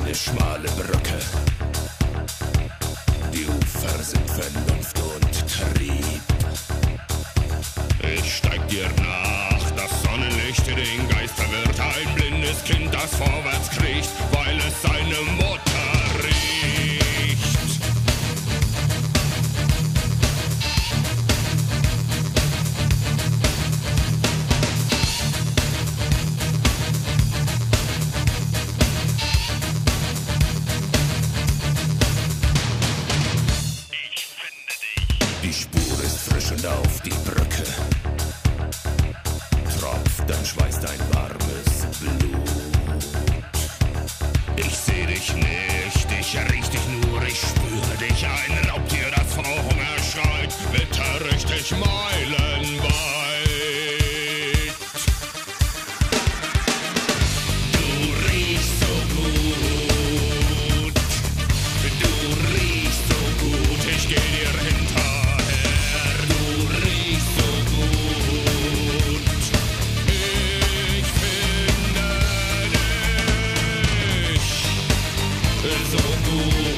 eine schmale Brücke. Die Ufer sind Vernunft und Trieb. Ich steig dir nach, das Sonnenlicht den Geist verwirrt. Ein blindes Kind, das vorwärts kriecht, weil es seine Mutter riecht. Ich finde dich. Die Spur ist frisch und auf die Brücke tropft dein Schweiß, dein warmes Blut. Ich seh dich nicht, ich riech dich nur, ich spüre dich. Ein Raubtier, das vor Hunger schreit, bitter richtig meilenweit. Du riechst so gut, du riechst so gut, ich geh dir hinterher. Du riechst so gut, ich finde dich so gut.